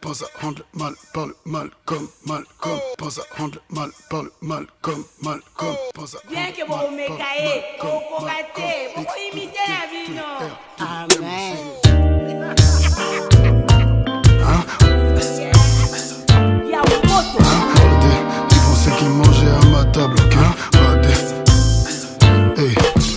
Pense à rendre le mal par le mal comme Malcolm. Pense à rendre le mal par le mal comme Malcolm. Pense à bien que vous me caillez, vous ratez, vous imitez la vie, non. Amen. Y'a moto. Ils pensaient qu'ils mangeaient à ma table, ok? Hey.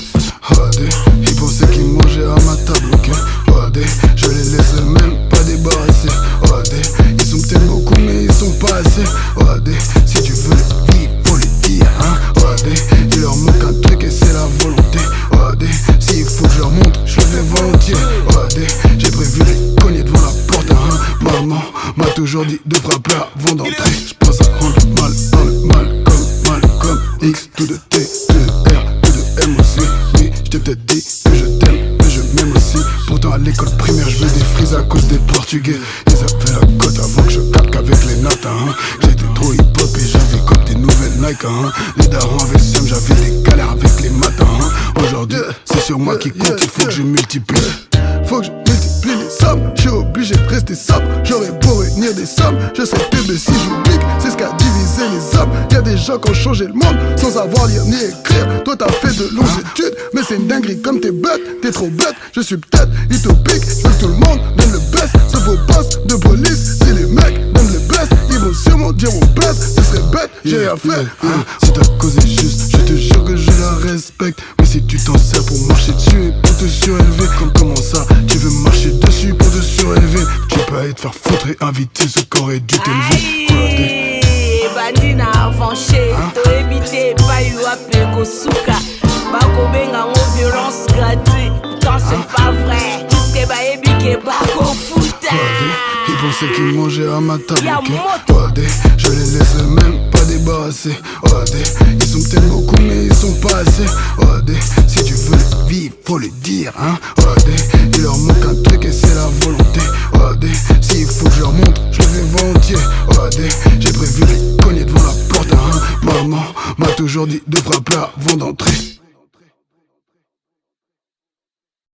Ils pensaient qu'ils mangeaient à ma table, ok? Je les laisse même pas débarrasser. Ils sont peut-être beaucoup mais ils sont pas assez. Si tu veux le vivre, faut le dire, hein? Il leur manque un truc et c'est la volonté. S'il faut que je leur montre, je le fais volontiers. J'ai prévu les cogner devant la porte, hein? Maman m'a toujours dit de frapper avant d'entrer. Je pense à rendre le mal dans le mal comme Malcolm X. Tout de T, tout de R, tout de M aussi. Oui, je t'ai peut-être dit que je t'aime, mais je m'aime aussi. Pourtant à l'école primaire je veux des frises à cause des portugais. Ils avaient la cote avant que je capte qu'avec les notes, hein? J'étais trop hip hop et j'avais comme des nouvelles Nike, hein? Les darons avaient le seum, j'avais des galères avec les matins, hein? Aujourd'hui c'est sur moi qui compte, il faut que je multiplie. Faut que je multiplie les sommes, je suis obligé de rester sobre. J'aurais beau réunir des sommes, je serais TB si j'oublie. C'est ce qu'a divisé les hommes. Y'a des gens qui ont changé le monde sans savoir lire ni écrire. Toi t'as fait de longues études, mais c'est une dinguerie comme t'es bête. T'es trop bête, je suis peut-être utopique. Je veux que tout le monde donne le best, sauf vos boss de police. Si les mecs donnent le best, ils vont sûrement dire on baisse. Ce serait bête, j'ai rien fait, hein? Si ta cause est juste, je te jure que je la respecte. Mais si tu t'en sers pour marcher dessus et pour te surélever, comment ça tu veux marcher dessus pour te surélever? Tu peux aller te faire foutre et inviter ceux qui auraient dû t'élever. Bandi na avanché, to éviter pas eu appelé Kosuka. Bako benga en violence gratuite, quand c'est pas vrai. Jusque ba ebike bako futa. Ils pensaient qu'ils mangeaient à ma table, ok? Je les laisse même pas débarrasser. Ils sont peut-être beaucoup mais ils sont pas assez. Si tu veux le vivre, faut le dire, hein? Il leur manque un truc et c'est la volonté. S'il faut que je leur montre, je le fais volontiers. J'ai prévu les cogner devant la porte, hein? Maman m'a toujours dit de frapper avant d'entrer.